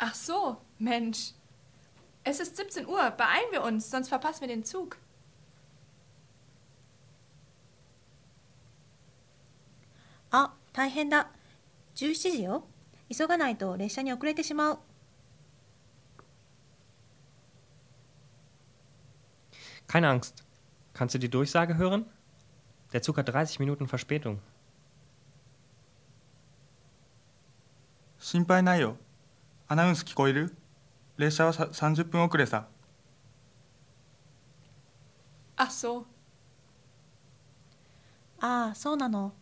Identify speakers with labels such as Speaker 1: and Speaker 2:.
Speaker 1: Ach so, Mensch. Es ist 17 Uhr. Beeilen wir uns, sonst verpassen wir den Zug.
Speaker 2: あ、大変だ。17時よ。急がないと列車に遅れてしまう。
Speaker 3: Keine Angst. Kannst du die Durchsage hören? Der Zug hat 30 Minuten Verspätung.
Speaker 4: 心配ないよ。アナウンス聞こえる？列車は30分遅れさ。
Speaker 1: Ach so.
Speaker 2: ああ、そうなの。